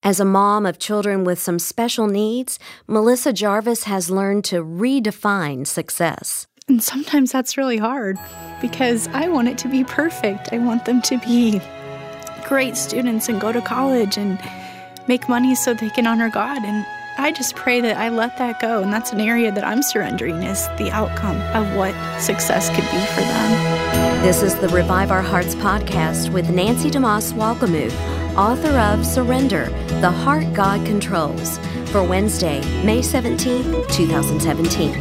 As a mom of children with some special needs, Melissa Jarvis has learned to redefine success. And sometimes that's really hard because I want it to be perfect. I want them to be great students and go to college and make money so they can honor God. And I just pray that I let that go. And that's an area that I'm surrendering, is the outcome of what success could be for them. This is the Revive Our Hearts podcast with Nancy DeMoss Walkamuth, author of Surrender, The Heart God Controls, for Wednesday, May 17, 2017.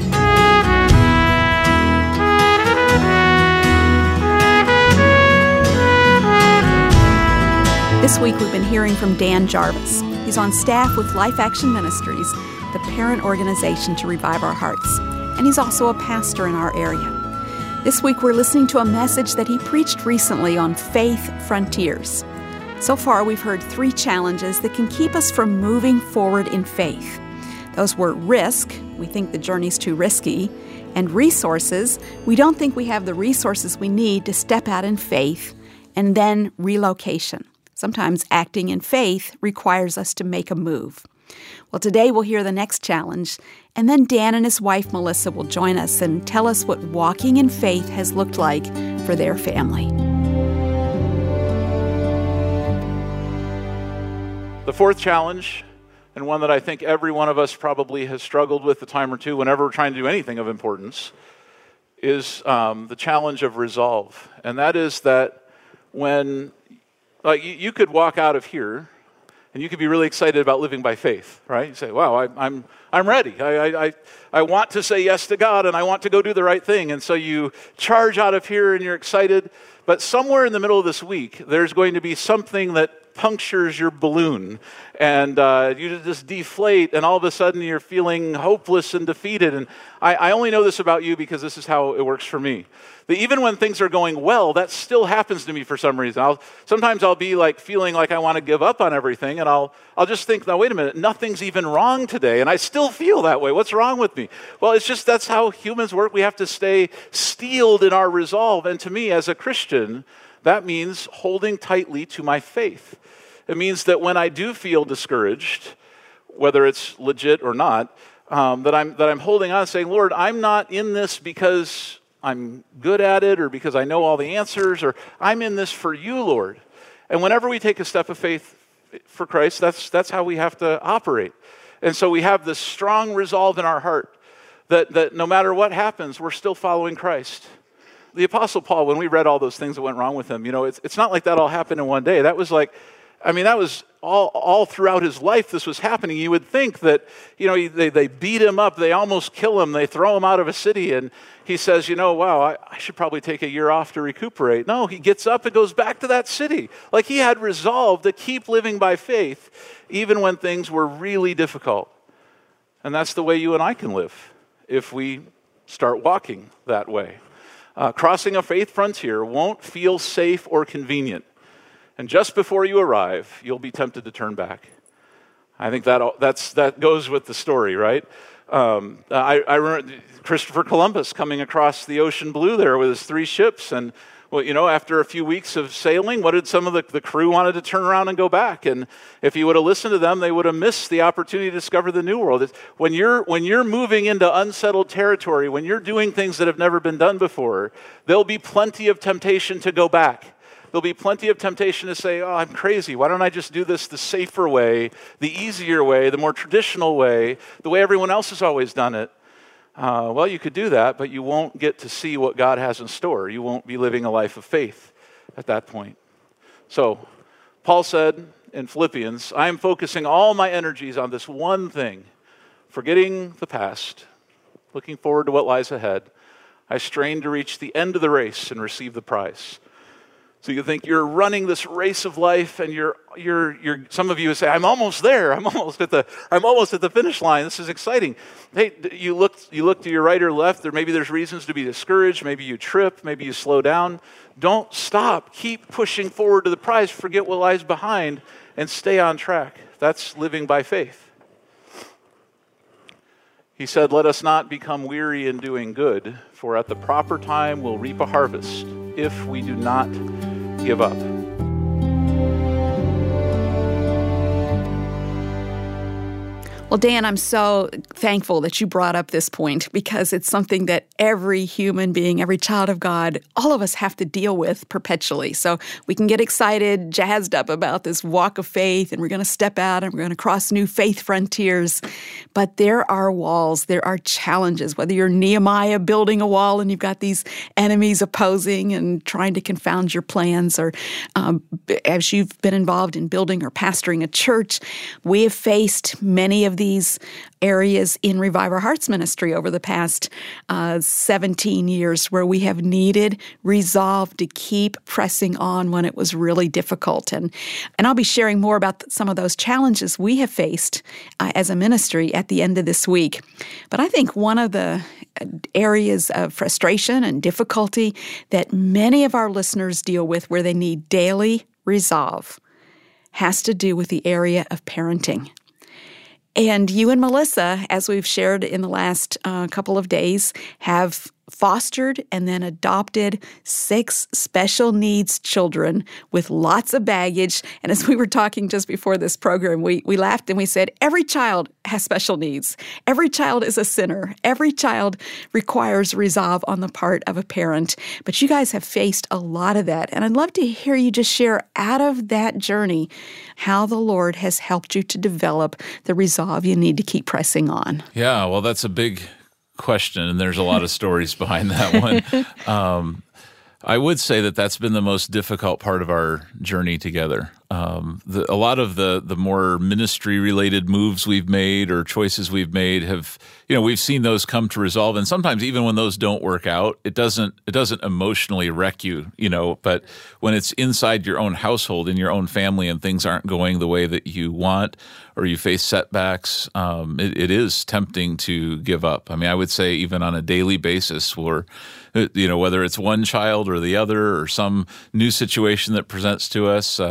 This week we've been hearing from Dan Jarvis. He's on staff with Life Action Ministries, the parent organization to Revive Our Hearts, and he's also a pastor in our area. This week we're listening to a message that he preached recently on faith frontiers. So far we've heard 3 challenges that can keep us from moving forward in faith. Those were risk, we think the journey's too risky, and resources, we don't think we have the resources we need to step out in faith, and then relocation. Sometimes acting in faith requires us to make a move. Well, today we'll hear the next challenge, and then Dan and his wife Melissa will join us and tell us what walking in faith has looked like for their family. The fourth challenge, and one that I think every one of us probably has struggled with a time or two whenever we're trying to do anything of importance, is the challenge of resolve. And that is that when you could walk out of here and you could be really excited about living by faith, right? You say, wow, I'm ready. I want to say yes to God and I want to go do the right thing. And so you charge out of here and you're excited. But somewhere in the middle of this week, there's going to be something that punctures your balloon and you just deflate, and all of a sudden you're feeling hopeless and defeated. And I only know this about you because this is how it works for me. That even when things are going well, that still happens to me for some reason. Sometimes I'll be like feeling like I want to give up on everything, and I'll just think, now wait a minute, nothing's even wrong today, and I still feel that way. What's wrong with me? Well, it's just that's how humans work. We have to stay steeled in our resolve. And to me, as a Christian, that means holding tightly to my faith. It means that when I do feel discouraged, whether it's legit or not, that I'm holding on, saying, Lord, I'm not in this because I'm good at it or because I know all the answers, or I'm in this for you, Lord. And whenever we take a step of faith for Christ, that's how we have to operate. And so we have this strong resolve in our heart that no matter what happens, we're still following Christ. The Apostle Paul, when we read all those things that went wrong with him, it's not like that all happened in one day. That was all throughout his life this was happening. You would think that, they beat him up, they almost kill him, they throw him out of a city, and he says, wow, I should probably take a year off to recuperate. No, he gets up and goes back to that city. Like he had resolved to keep living by faith, even when things were really difficult. And that's the way you and I can live if we start walking that way. Crossing a faith frontier won't feel safe or convenient. And just before you arrive, you'll be tempted to turn back. I think that goes with the story, right? I remember Christopher Columbus coming across the ocean blue there with his 3 ships. And, after a few weeks of sailing, what did some of the crew wanted to turn around and go back? And if he would have listened to them, they would have missed the opportunity to discover the New World. When you're moving into unsettled territory, when you're doing things that have never been done before, there'll be plenty of temptation to go back. There'll be plenty of temptation to say, oh, I'm crazy. Why don't I just do this the safer way, the easier way, the more traditional way, the way everyone else has always done it? Well, you could do that, but you won't get to see what God has in store. You won't be living a life of faith at that point. So, Paul said in Philippians, I am focusing all my energies on this one thing, forgetting the past, looking forward to what lies ahead. I strain to reach the end of the race and receive the prize. So you think you're running this race of life, and you're. Some of you say, "I'm almost there. I'm almost at the finish line. This is exciting." Hey, you look to your right or left. There's reasons to be discouraged. Maybe you trip. Maybe you slow down. Don't stop. Keep pushing forward to the prize. Forget what lies behind, and stay on track. That's living by faith. He said, "Let us not become weary in doing good, for at the proper time we'll reap a harvest if we do not give up." Well, Dan, I'm so thankful that you brought up this point because it's something that every human being, every child of God, all of us have to deal with perpetually. So we can get excited, jazzed up about this walk of faith, and we're going to step out and we're going to cross new faith frontiers. But there are walls, there are challenges, whether you're Nehemiah building a wall and you've got these enemies opposing and trying to confound your plans, or as you've been involved in building or pastoring a church, we have faced many of these areas in Revive Our Hearts ministry over the past 17 years where we have needed resolve to keep pressing on when it was really difficult. And I'll be sharing more about some of those challenges we have faced as a ministry at the end of this week. But I think one of the areas of frustration and difficulty that many of our listeners deal with where they need daily resolve has to do with the area of parenting. And you and Melissa, as we've shared in the last couple of days, have fostered and then adopted 6 special needs children with lots of baggage. And as we were talking just before this program, we laughed and we said, every child has special needs. Every child is a sinner. Every child requires resolve on the part of a parent. But you guys have faced a lot of that. And I'd love to hear you just share out of that journey how the Lord has helped you to develop the resolve you need to keep pressing on. Yeah, well, that's a big question, and there's a lot of stories behind that one. I would say that that's been the most difficult part of our journey together. A lot of the more ministry-related moves we've made or choices we've made have, we've seen those come to resolve. And sometimes even when those don't work out, it doesn't emotionally wreck you, But when it's inside your own household, in your own family, and things aren't going the way that you want, or you face setbacks, it is tempting to give up. I mean, I would say even on a daily basis, whether it's one child or the other, or some new situation that presents to us,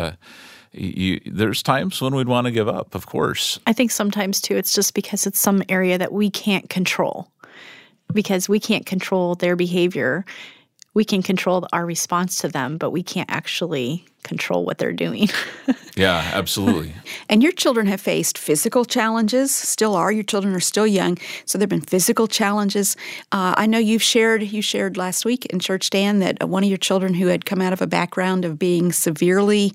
there's times when we'd want to give up, of course. I think sometimes, too, it's just because it's some area that we can't control. Because we can't control their behavior. We can control our response to them, but we can't actually control what they're doing. Yeah, absolutely. And your children have faced physical challenges, still are. Your children are still young, so there have been physical challenges. I know you shared last week in church, Dan, that one of your children who had come out of a background of being severely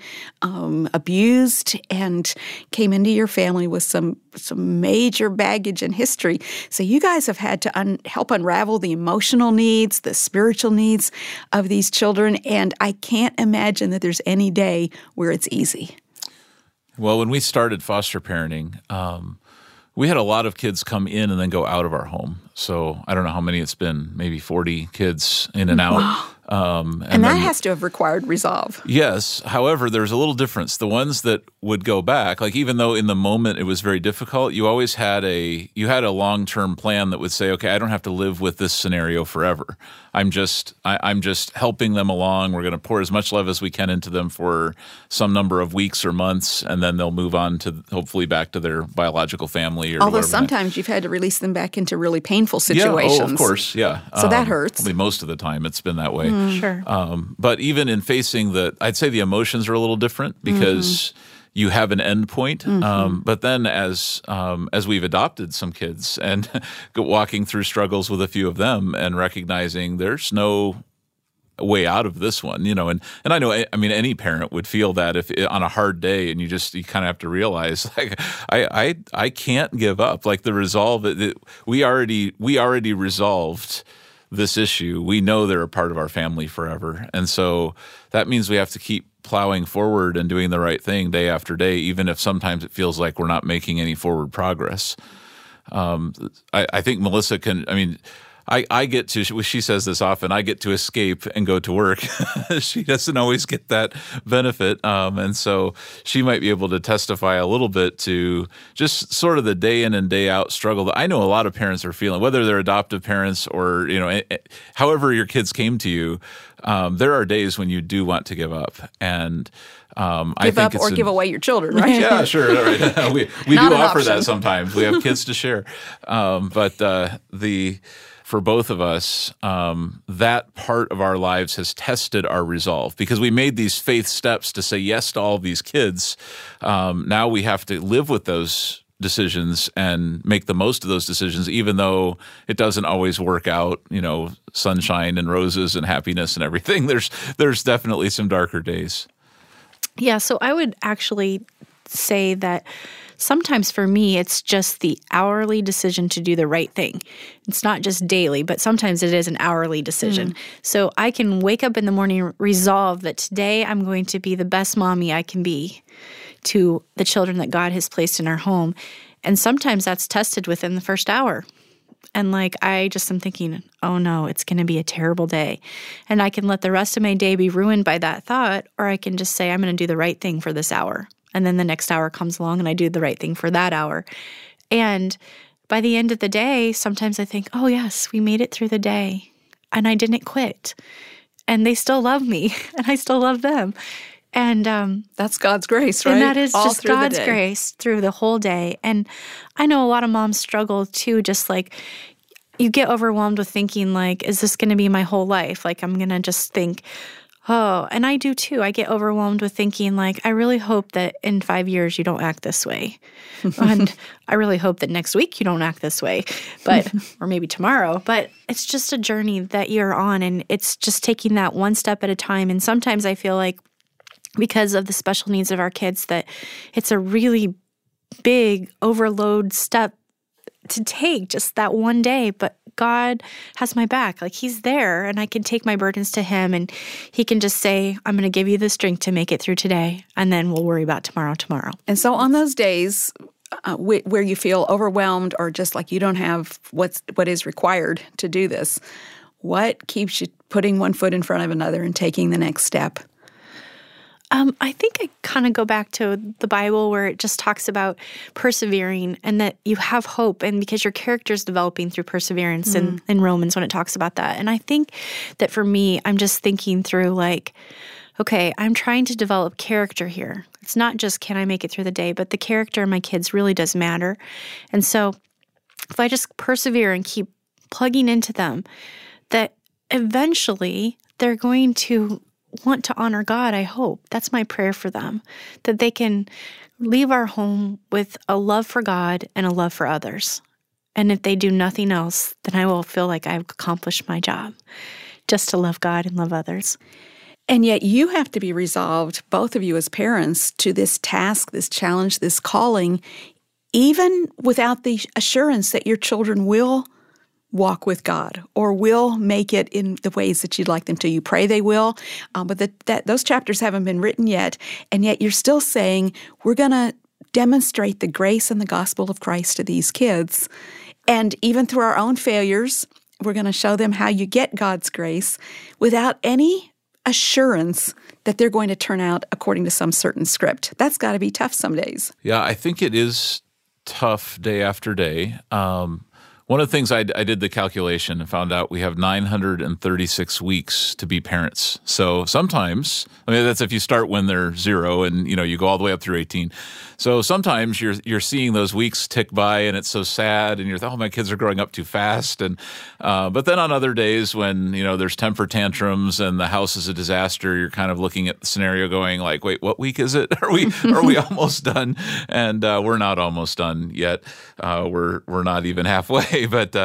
abused and came into your family with some major baggage and history. So you guys have had to help unravel the emotional needs, the spiritual needs of these children, and I can't imagine that there's any day where it's easy. Well, when we started foster parenting, we had a lot of kids come in and then go out of our home. So I don't know how many it's been, maybe 40 kids in and out. Wow. And that has to have required resolve. Yes. However, there's a little difference. The ones that would go back, like even though in the moment it was very difficult, you always had a long-term plan that would say, okay, I don't have to live with this scenario forever. I'm just helping them along. We're going to pour as much love as we can into them for some number of weeks or months, and then they'll move on to hopefully back to their biological family. Although sometimes you've had to release them back into really painful situations. Yeah, of course, yeah. So that hurts. Probably most of the time it's been that way. Sure. But even in facing I'd say the emotions are a little different because you have an end point. But then as we've adopted some kids and walking through struggles with a few of them and recognizing there's no way out of this one, and I know, I mean, any parent would feel that if on a hard day, and you kind of have to realize, like, I can't give up. Like the resolve, we already resolved this issue. We know they're a part of our family forever, and so that means we have to keep plowing forward and doing the right thing day after day, even if sometimes it feels like we're not making any forward progress. I think Melissa can. I mean, I get to, she says this often, I get to escape and go to work. She doesn't always get that benefit. And so she might be able to testify a little bit to just sort of the day in and day out struggle that I know a lot of parents are feeling, whether they're adoptive parents or, however your kids came to you. There are days when you do want to give up. And I think give up or give away your children, right? Yeah, sure. Right. We do offer that sometimes. We have kids to share. But for both of us, that part of our lives has tested our resolve because we made these faith steps to say yes to all of these kids. Now we have to live with those decisions and make the most of those decisions, even though it doesn't always work out, sunshine and roses and happiness and everything. There's definitely some darker days. Yeah, so I would actually say that sometimes for me, it's just the hourly decision to do the right thing. It's not just daily, but sometimes it is an hourly decision. So I can wake up in the morning, resolve that today I'm going to be the best mommy I can be to the children that God has placed in our home. And sometimes that's tested within the first hour. And I just am thinking, oh no, it's going to be a terrible day. And I can let the rest of my day be ruined by that thought, or I can just say, I'm going to do the right thing for this hour. And then the next hour comes along and I do the right thing for that hour. And by the end of the day, sometimes I think, oh yes, we made it through the day and I didn't quit. And they still love me and I still love them. And that's God's grace, right? And that is all just God's grace through the whole day. And I know a lot of moms struggle too, just you get overwhelmed with thinking is this going to be my whole life? I'm going to just think, oh, and I do too. I get overwhelmed with thinking I really hope that in 5 years you don't act this way. And I really hope that next week you don't act this way, or maybe tomorrow. But it's just a journey that you're on, and it's just taking that one step at a time. And sometimes I feel because of the special needs of our kids that it's a really big overload step to take just that one day, but God has my back. He's there and I can take my burdens to him and he can just say, I'm going to give you the strength to make it through today and then we'll worry about tomorrow. And so on those days where you feel overwhelmed or just you don't have what is required to do this, what keeps you putting one foot in front of another and taking the next step? I think I kind of go back to the Bible where it just talks about persevering and that you have hope, and because your character is developing through perseverance in Romans when it talks about that. And I think that for me, I'm just thinking through okay, I'm trying to develop character here. It's not just can I make it through the day, but the character of my kids really does matter. And so if I just persevere and keep plugging into them, that eventually they're going to want to honor God, I hope. That's my prayer for them, that they can leave our home with a love for God and a love for others. And if they do nothing else, then I will feel like I've accomplished my job, just to love God and love others. And yet you have to be resolved, both of you as parents, to this task, this challenge, this calling, even without the assurance that your children will walk with God or will make it in the ways that you'd like them to. You pray they will, but that those chapters haven't been written yet, and yet you're still saying, we're going to demonstrate the grace and the gospel of Christ to these kids. And even through our own failures, we're going to show them how you get God's grace without any assurance that they're going to turn out according to some certain script. That's got to be tough some days. Yeah, I think it is tough day after day. One of the things I did the calculation and found out we have 936 weeks to be parents. So sometimes, that's if you start when they're 0 and you go all the way up through 18. So sometimes you're seeing those weeks tick by and it's so sad and you're oh, my kids are growing up too fast. And but then on other days when there's temper tantrums and the house is a disaster, you're kind of looking at the scenario going wait, what week is it? Are we almost done? And we're not almost done yet. We're not even halfway. But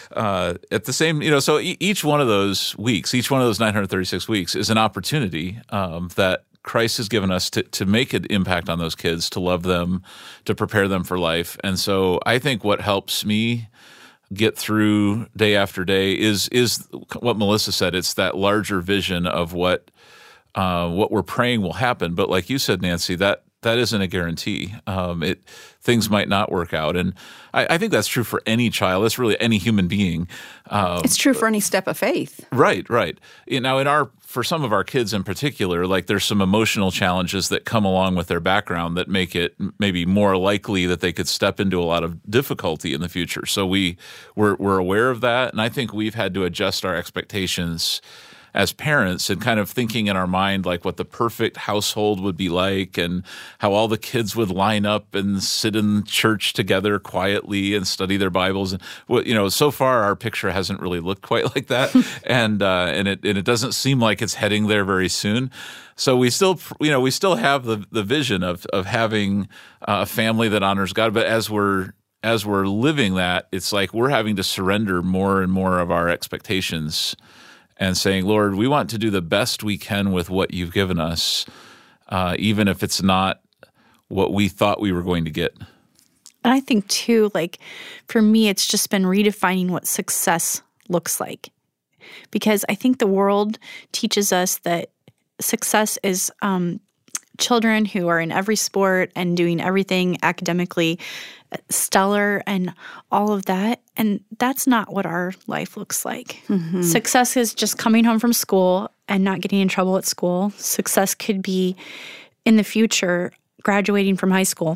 at the same, so each one of those weeks, each one of those 936 weeks is an opportunity that Christ has given us to make an impact on those kids, to love them, to prepare them for life. And so I think what helps me get through day after day is what Melissa said. It's that larger vision of what we're praying will happen. But like you said, Nancy, that isn't a guarantee. Things might not work out. And I think that's true for any child. That's really any human being. It's true for any step of faith. Right. Now, for some of our kids in particular, there's some emotional challenges that come along with their background that make it maybe more likely that they could step into a lot of difficulty in the future. So we're aware of that. And I think we've had to adjust our expectations as parents and kind of thinking in our mind like what the perfect household would be like and how all the kids would line up and sit in church together quietly and study their Bibles. And so far our picture hasn't really looked quite like that, and it doesn't seem like it's heading there very soon. So we still have the vision of having a family that honors God, but as we're living that, it's like we're having to surrender more and more of our expectations and saying, Lord, we want to do the best we can with what you've given us, even if it's not what we thought we were going to get. And I think, too, like, for me, it's just been redefining what success looks like. Because I think the world teaches us that success is children who are in every sport and doing everything academically stellar and all of that. And that's not what our life looks like. Mm-hmm. Success is just coming home from school and not getting in trouble at school. Success could be in the future graduating from high school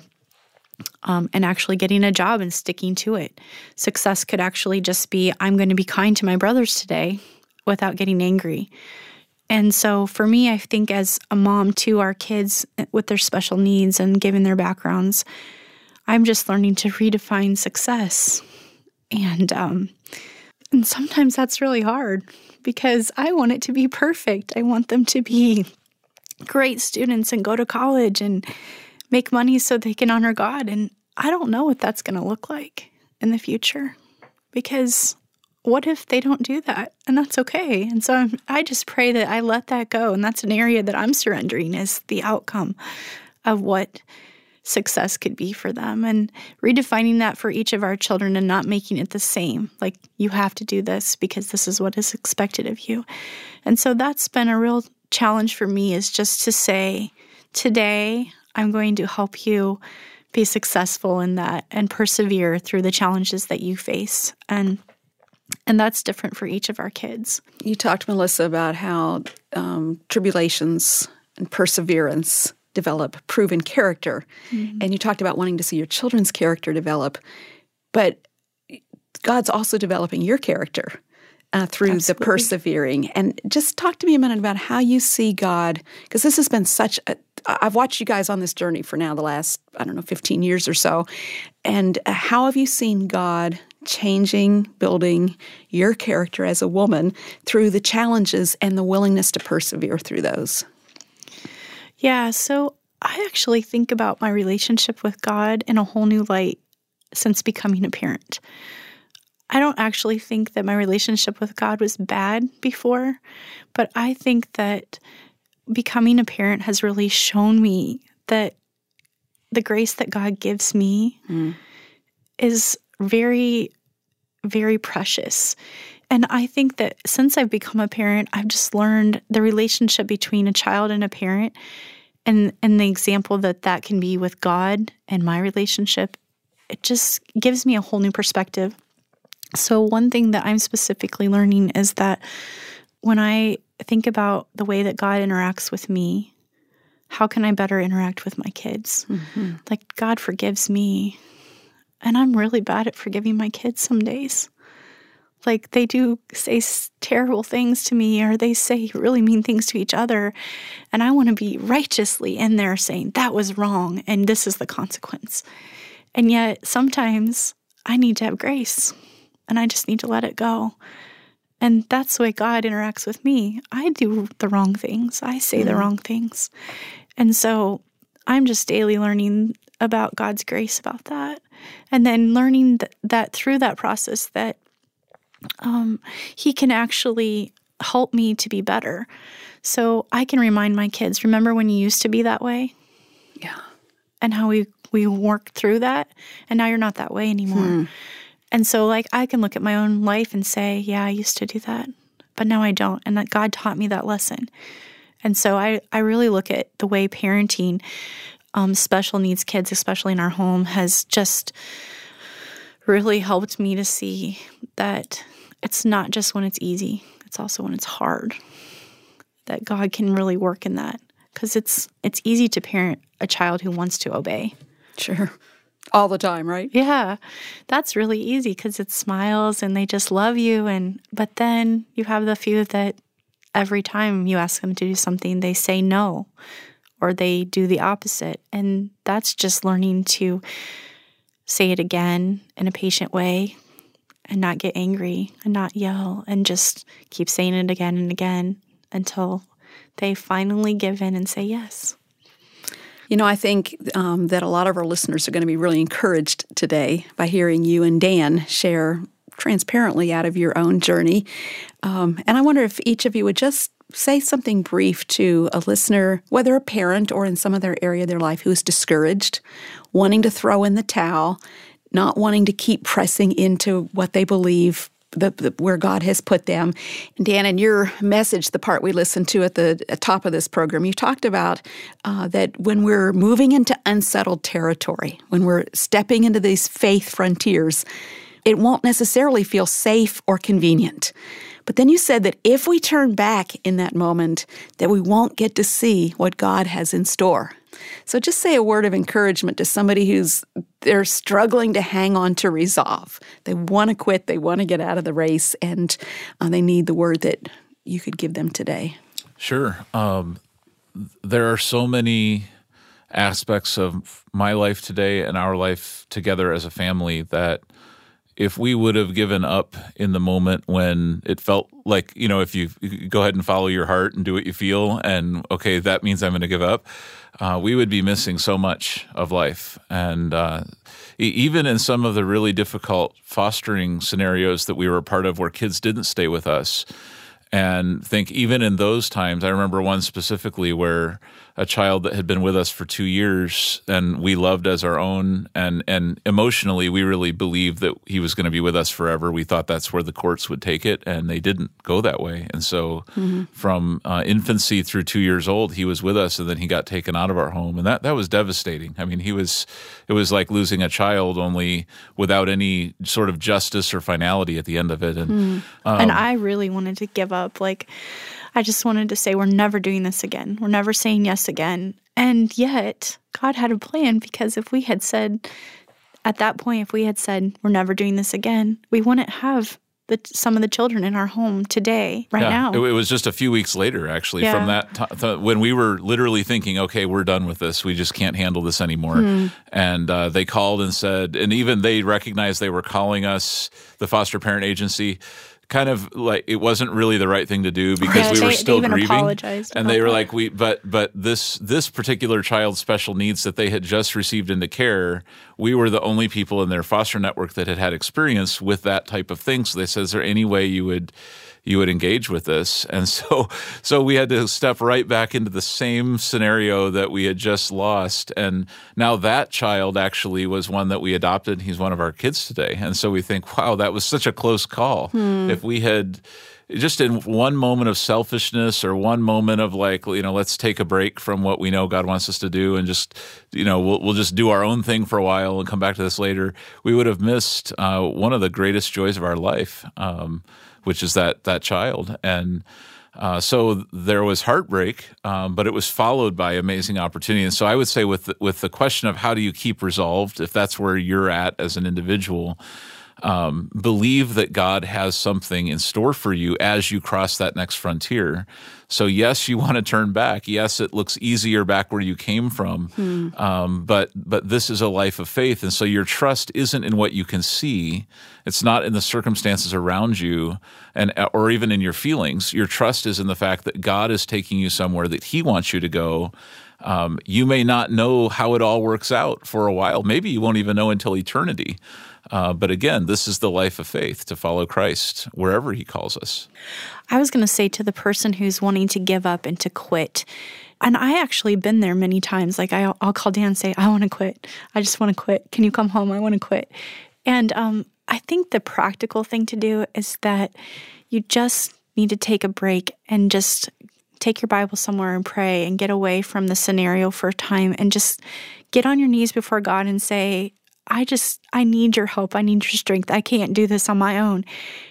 and actually getting a job and sticking to it. Success could actually just be, I'm going to be kind to my brothers today without getting angry. And so for me, I think as a mom to our kids with their special needs and given their backgrounds, I'm just learning to redefine success. And sometimes that's really hard because I want it to be perfect. I want them to be great students and go to college and make money so they can honor God. And I don't know what that's going to look like in the future, because what if they don't do that? And that's okay. And so I just pray that I let that go. And that's an area that I'm surrendering, is the outcome of what success could be for them, and redefining that for each of our children and not making it the same. Like, you have to do this because this is what is expected of you. And so that's been a real challenge for me, is just to say, today I'm going to help you be successful in that and persevere through the challenges that you face. And that's different for each of our kids. You talked, Melissa, about how tribulations and perseverance develop proven character. Mm-hmm. And you talked about wanting to see your children's character develop. But God's also developing your character through Absolutely. The persevering. And just talk to me a minute about how you see God, because this has been I've watched you guys on this journey for now the last, 15 years or so. And how have you seen God changing, building your character as a woman through the challenges and the willingness to persevere through those? Yeah, so I actually think about my relationship with God in a whole new light since becoming a parent. I don't actually think that my relationship with God was bad before, but I think that becoming a parent has really shown me that the grace that God gives me is very, very precious. And I think that since I've become a parent, I've just learned the relationship between a child and a parent, and the example that can be with God and my relationship. It just gives me a whole new perspective. So one thing that I'm specifically learning is that when I think about the way that God interacts with me, how can I better interact with my kids? Mm-hmm. Like, God forgives me, and I'm really bad at forgiving my kids some days. Like, they do say terrible things to me, or they say really mean things to each other, and I want to be righteously in there saying, that was wrong, and this is the consequence. And yet, sometimes I need to have grace, and I just need to let it go. And that's the way God interacts with me. I do the wrong things. I say the wrong things. And so I'm just daily learning about God's grace about that, and then learning that through that process that He can actually help me to be better. So I can remind my kids, remember when you used to be that way? Yeah. And how we worked through that, and now you're not that way anymore. And so, like, I can look at my own life and say, yeah, I used to do that, but now I don't. And that God taught me that lesson. And so I really look at the way parenting special needs kids, especially in our home, has just really helped me to see that it's not just when it's easy, it's also when it's hard, that God can really work in that. Because it's easy to parent a child who wants to obey. Sure. All the time, right? Yeah. That's really easy because it smiles and they just love you. But then you have the few that every time you ask them to do something, they say no, or they do the opposite. And that's just learning to say it again in a patient way and not get angry and not yell and just keep saying it again and again until they finally give in and say yes. I think that a lot of our listeners are going to be really encouraged today by hearing you and Dan share transparently out of your own journey. And I wonder if each of you would just say something brief to a listener, whether a parent or in some other area of their life, who's discouraged, wanting to throw in the towel, not wanting to keep pressing into what they believe where God has put them. And Dan, in your message, the part we listened to at the top of this program, you talked about that when we're moving into unsettled territory, when we're stepping into these faith frontiers, it won't necessarily feel safe or convenient. But then you said that if we turn back in that moment, that we won't get to see what God has in store. So just say a word of encouragement to somebody they're struggling to hang on to resolve. They want to quit, they want to get out of the race, and they need the word that you could give them today. Sure. There are so many aspects of my life today and our life together as a family that if we would have given up in the moment when it felt like, if you go ahead and follow your heart and do what you feel and, okay, that means I'm going to give up, we would be missing so much of life. And even in some of the really difficult fostering scenarios that we were a part of where kids didn't stay with us, and think even in those times, I remember one specifically where a child that had been with us for 2 years and we loved as our own, and emotionally we really believed that he was going to be with us forever. We thought that's where the courts would take it, and they didn't go that way. And so from infancy through 2 years old, he was with us, and then he got taken out of our home. And that was devastating. I mean, it was like losing a child, only without any sort of justice or finality at the end of it. And I really wanted to give up. I just wanted to say, we're never doing this again. We're never saying yes again. And yet, God had a plan, because if we had said, at that point, if we had said, we're never doing this again, we wouldn't have some of the children in our home today, now. It was just a few weeks later, actually, from that when we were literally thinking, okay, we're done with this. We just can't handle this anymore. And they called and said, and even they recognized they were calling us, the foster parent agency, kind of like it wasn't really the right thing to do, because we were still they even grieving. Apologized and they were like, but this particular child's special needs that they had just received into care, we were the only people in their foster network that had experience with that type of thing. So they said, is there any way you would engage with this? And so we had to step right back into the same scenario that we had just lost. And now that child actually was one that we adopted. He's one of our kids today. And so we think, wow, that was such a close call. If we had just in one moment of selfishness or one moment of let's take a break from what we know God wants us to do and just, we'll just do our own thing for a while and come back to this later, we would have missed one of the greatest joys of our life, which is that child. And so there was heartbreak, but it was followed by amazing opportunity. And so I would say with the question of how do you keep resolved, if that's where you're at as an individual, believe that God has something in store for you as you cross that next frontier. So yes, you want to turn back. Yes, it looks easier back where you came from. But this is a life of faith. And so your trust isn't in what you can see. It's not in the circumstances around you or even in your feelings. Your trust is in the fact that God is taking you somewhere that He wants you to go. You may not know how it all works out for a while. Maybe you won't even know until eternity. But again, this is the life of faith, to follow Christ wherever He calls us. I was going to say to the person who's wanting to give up and to quit, and I actually been there many times. Like I'll call Dan and say, I want to quit. I just want to quit. Can you come home? I want to quit. And I think the practical thing to do is that you just need to take a break and just take your Bible somewhere and pray and get away from the scenario for a time and just get on your knees before God and say, I need your help. I need your strength. I can't do this on my own.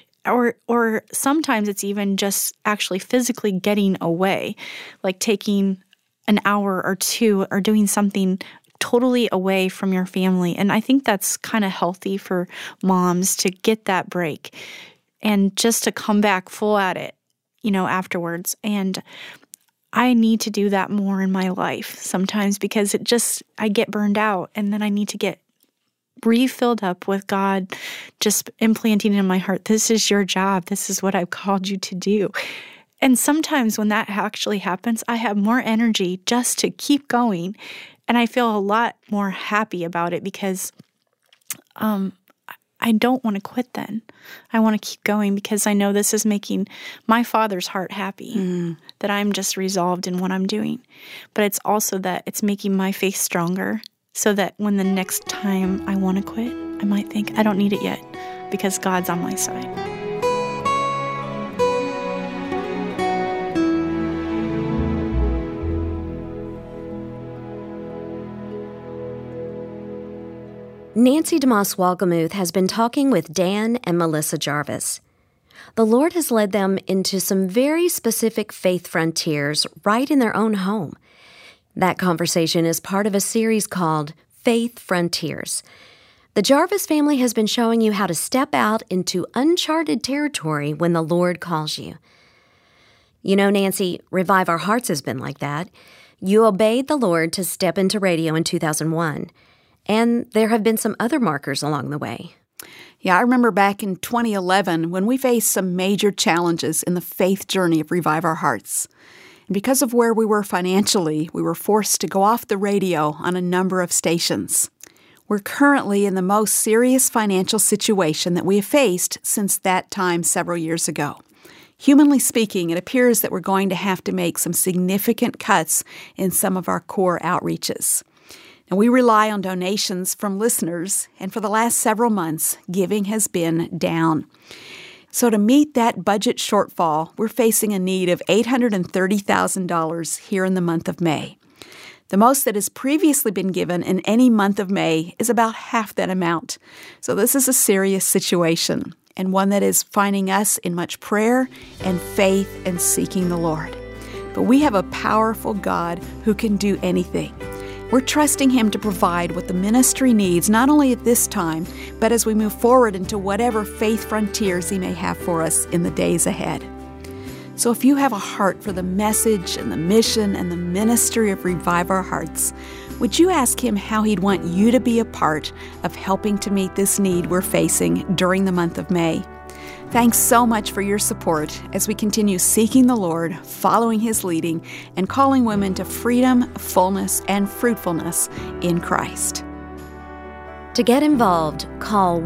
Or sometimes it's even just actually physically getting away, like taking an hour or two or doing something totally away from your family. And I think that's kind of healthy for moms to get that break and just to come back full at it afterwards. And I need to do that more in my life sometimes because I get burned out, and then I need to get refilled up with God just implanting in my heart, this is your job. This is what I've called you to do. And sometimes when that actually happens, I have more energy just to keep going. And I feel a lot more happy about it because I don't want to quit then. I want to keep going because I know this is making my Father's heart happy, that I'm just resolved in what I'm doing. But it's also that it's making my faith stronger so that when the next time I want to quit, I might think, I don't need it yet because God's on my side. Nancy DeMoss Wolgemuth has been talking with Dan and Melissa Jarvis. The Lord has led them into some very specific faith frontiers right in their own home. That conversation is part of a series called Faith Frontiers. The Jarvis family has been showing you how to step out into uncharted territory when the Lord calls you. You know, Nancy, Revive Our Hearts has been like that. You obeyed the Lord to step into radio in 2001. And there have been some other markers along the way. Yeah, I remember back in 2011 when we faced some major challenges in the faith journey of Revive Our Hearts. And because of where we were financially, we were forced to go off the radio on a number of stations. We're currently in the most serious financial situation that we have faced since that time several years ago. Humanly speaking, it appears that we're going to have to make some significant cuts in some of our core outreaches. And we rely on donations from listeners, and for the last several months, giving has been down. So to meet that budget shortfall, we're facing a need of $830,000 here in the month of May. The most that has previously been given in any month of May is about half that amount. So this is a serious situation, and one that is finding us in much prayer and faith and seeking the Lord. But we have a powerful God who can do anything. We're trusting Him to provide what the ministry needs, not only at this time, but as we move forward into whatever faith frontiers He may have for us in the days ahead. So if you have a heart for the message and the mission and the ministry of Revive Our Hearts, would you ask Him how He'd want you to be a part of helping to meet this need we're facing during the month of May? Thanks so much for your support as we continue seeking the Lord, following His leading, and calling women to freedom, fullness, and fruitfulness in Christ. To get involved, call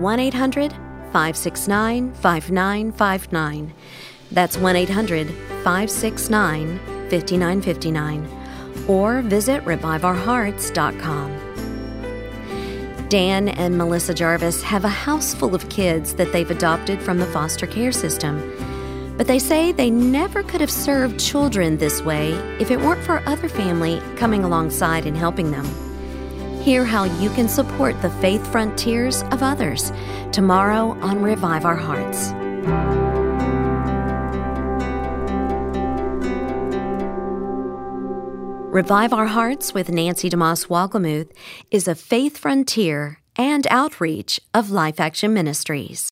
1-800-569-5959. That's 1-800-569-5959. Or visit reviveourhearts.com. Dan and Melissa Jarvis have a house full of kids that they've adopted from the foster care system. But they say they never could have served children this way if it weren't for other family coming alongside and helping them. Hear how you can support the faith frontiers of others tomorrow on Revive Our Hearts. Revive Our Hearts with Nancy DeMoss Wolgemuth is a faith frontier and outreach of Life Action Ministries.